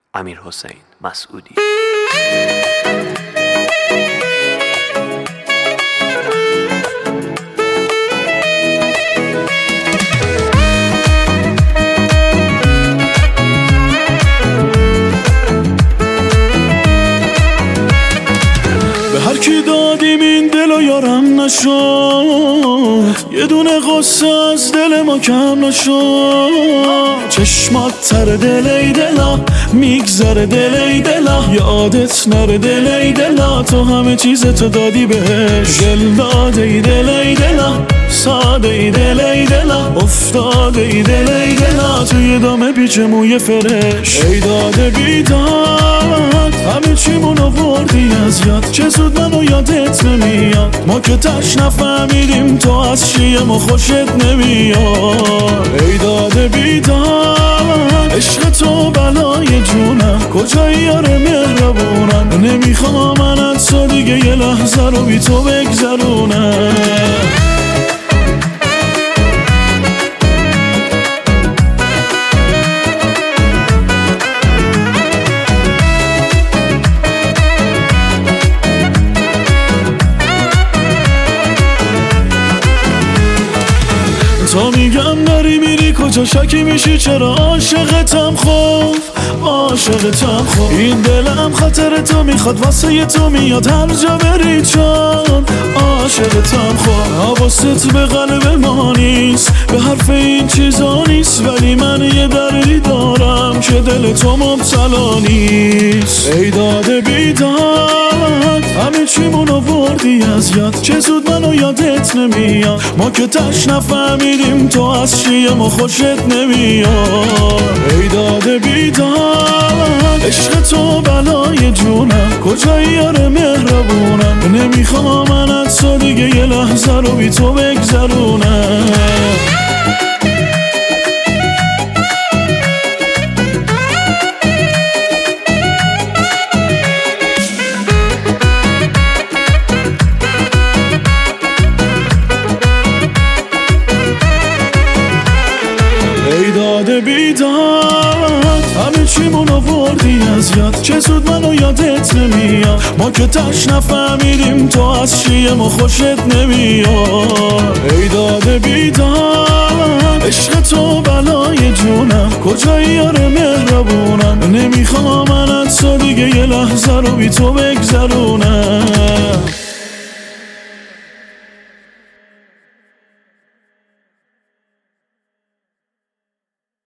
امیرحسین مسعودی. به هر کی دادیم این دل و یارم نشد، یه دونه غصه از دل ما کم نشد. چشمات تر دل ای دلا، میگذره دل ای دلا، یادت نره دل ای دلا، تو همه چیز تو دادی بهش. دل داده ای دل ای دلا، ساده ای دل ای دلا، افتاده ای دل ای دلا، توی دام بیچه موی فرش. ای داده بیداد همه چیمون آوردی از یاد، چه زود منو یادت نمیاد. ما که تش نفهمیدیم تو از چیه، ما خوشت نمیاد. ای داده بیداد عشق تو بلای جونم، کجایی یار مهربونم، نمیخوام من از تو دیگه یه لحظه رو بی تو بگذرونم. تا میگم نری میری کجا شکی میشی، چرا عاشقتم خوب عاشقتم خوب. این دلم خاطر تو میخواد، واسه تو میاد هر جا بری، چون عاشقتم خوب. حواست به قلب ما نیست، به حرف این چیزا نیست، ولی من یه دردی دارم که دل تو مبتلا نیست. ای داده بیداد همه چیمون آوردی از یاد، چه زود منو یادت نمیاد. ما که تش نفهمیدیم تو از چیه، ما خوشت نمیاد. ای داده بیداد عشق تو بلای جونم، کجایی یار مهربونم، نمیخوام من از تو دیگه یه لحظه رو بی تو بگذرونم. ای داده بیداد همه چیمون آوردی از یاد، چه زود منو یادت نمیاد. ما که تش نفهمیدیم تو از چیه، ما خوشت نمیاد. ای داده بیداد عشق تو بلای جونم، کجایی یار مهربونم، نمیخوام من از تو دیگه یه لحظه رو بی تو بگذرونم.